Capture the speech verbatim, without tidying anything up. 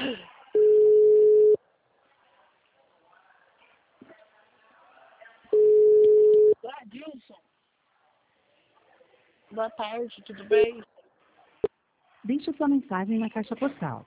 Adilson. Boa tarde, tudo bem? Deixe sua mensagem na caixa postal.